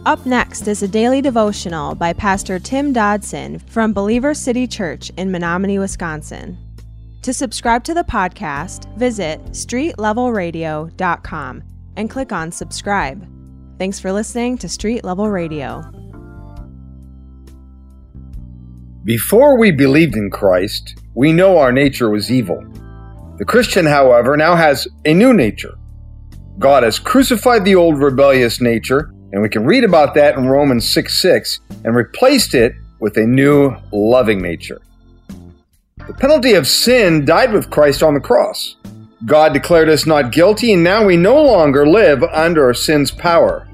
Up next is a daily devotional by Pastor Tim Dodson from Believer City Church in Menominee, Wisconsin. To subscribe to the podcast, visit streetlevelradio.com and click on subscribe. Thanks for listening to Street Level Radio. Before we believed in Christ, we know our nature was evil. The Christian, however, now has a new nature. God has crucified the old rebellious nature, and we can read about that in Romans 6:6, and replaced it with a new loving nature. The penalty of sin died with Christ on the cross. God declared us not guilty, and now we no longer live under sin's power.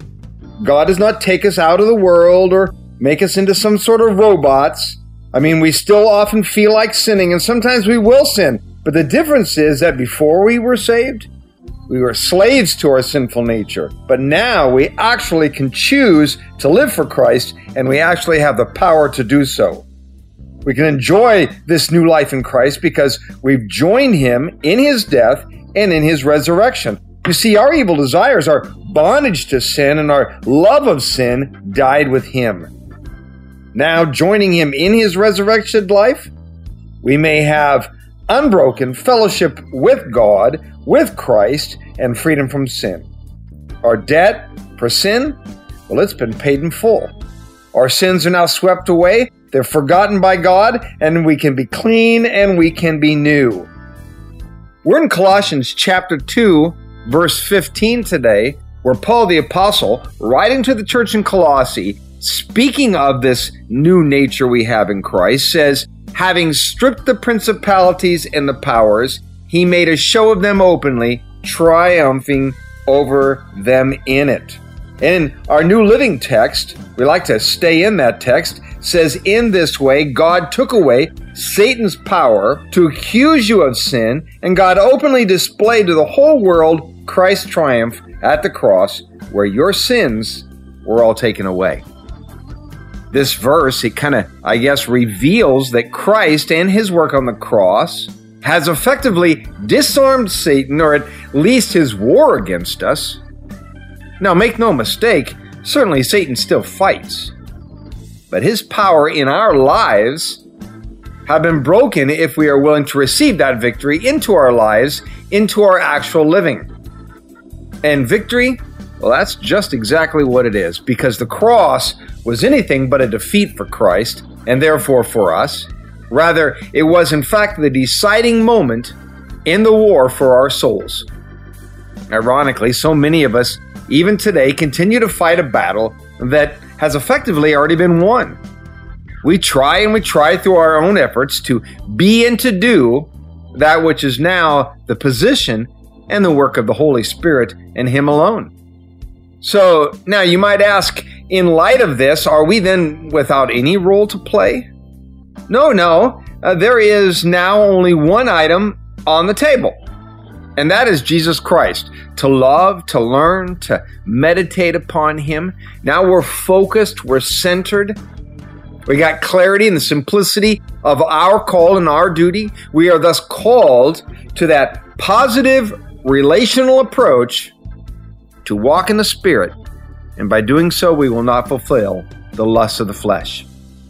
God does not take us out of the world or make us into some sort of robots. We still often feel like sinning, and sometimes we will sin. But the difference is that before we were saved, we were slaves to our sinful nature. But now we actually can choose to live for Christ, and we actually have the power to do so. We can enjoy this new life in Christ because we've joined Him in His death and in His resurrection. You see, our evil desires, our bondage to sin, and our love of sin died with Him. Now, joining Him in His resurrection life, we may have unbroken fellowship with God, with Christ, and freedom from sin. Our debt for sin, it's been paid in full. Our sins are now swept away, they're forgotten by God, and we can be clean and we can be new. We're in Colossians chapter 2, verse 15 today, where Paul the Apostle, writing to the church in Colossae, speaking of this new nature we have in Christ, says, having stripped the principalities and the powers, He made a show of them openly, triumphing over them in it. And in our New Living text, we like to stay in that text, says, in this way, God took away Satan's power to accuse you of sin, and God openly displayed to the whole world Christ's triumph at the cross, where your sins were all taken away. This verse, it reveals that Christ and His work on the cross has effectively disarmed Satan, or at least his war against us. Now, make no mistake, certainly Satan still fights. But his power in our lives have been broken if we are willing to receive that victory into our lives, into our actual living. And victory, that's just exactly what it is, because the cross was anything but a defeat for Christ, and therefore for us. Rather, it was in fact the deciding moment in the war for our souls. Ironically, so many of us, even today, continue to fight a battle that has effectively already been won. We try through our own efforts to be and to do that which is now the position and the work of the Holy Spirit and Him alone. So, now you might ask, in light of this, are we then without any role to play? No. There is now only one item on the table, and that is Jesus Christ. To love, to learn, to meditate upon Him. Now we're focused, we're centered. We got clarity in the simplicity of our call and our duty. We are thus called to that positive relational approach to walk in the Spirit, and by doing so, we will not fulfill the lusts of the flesh.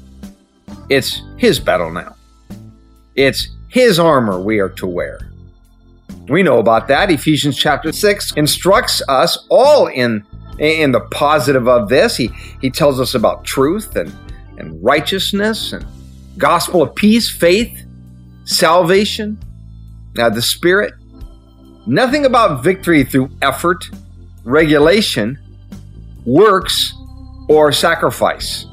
It's His battle now. It's His armor we are to wear. We know about that. Ephesians chapter 6 instructs us all in the positive of this. He tells us about truth and righteousness and gospel of peace, faith, salvation, the Spirit. Nothing about victory through effort, regulation, works, or sacrifice.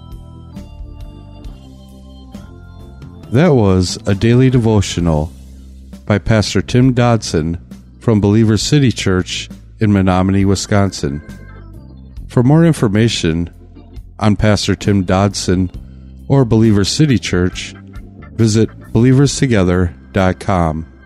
That was a daily devotional by Pastor Tim Dodson from Believer City Church in Menominee, Wisconsin. For more information on Pastor Tim Dodson or Believer City Church, visit believerstogether.com.